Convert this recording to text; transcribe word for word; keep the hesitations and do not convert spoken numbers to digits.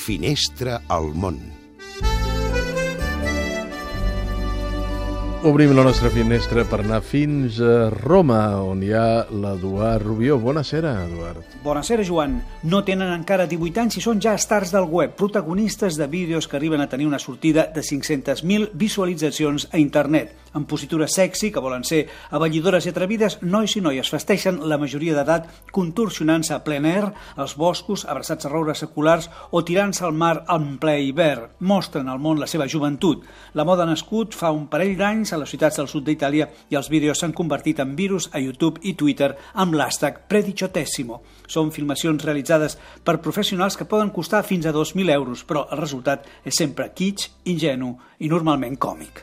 Finestra al món. Obrim la nostra finestra per anar fins a Roma, on hi ha l'Eduard Rubió. Bonasera, Eduard. Bonasera, Joan. No tenen encara divuit anys i són ja stars del web, protagonistes de vídeos que arriben a tenir una sortida de cinc-centes mil visualitzacions a internet. En positura sexy, que volen ser avallidores i atrevides, nois i noies festeixen la majoria d'edat contorsionant-se a ple air, als boscos, abraçats a roures seculars o tirant-se al mar en ple hivern. Mostren al món la seva joventut. La moda ha nascut fa un parell d'anys a les ciutats del sud d'Itàlia i els vídeos s'han convertit en virus a YouTube i Twitter amb l'hashtag prediciotissimo. Són filmacions realitzades per professionals que poden costar fins a dos mil euros, però el resultat és sempre kitsch, ingenu i normalment còmic.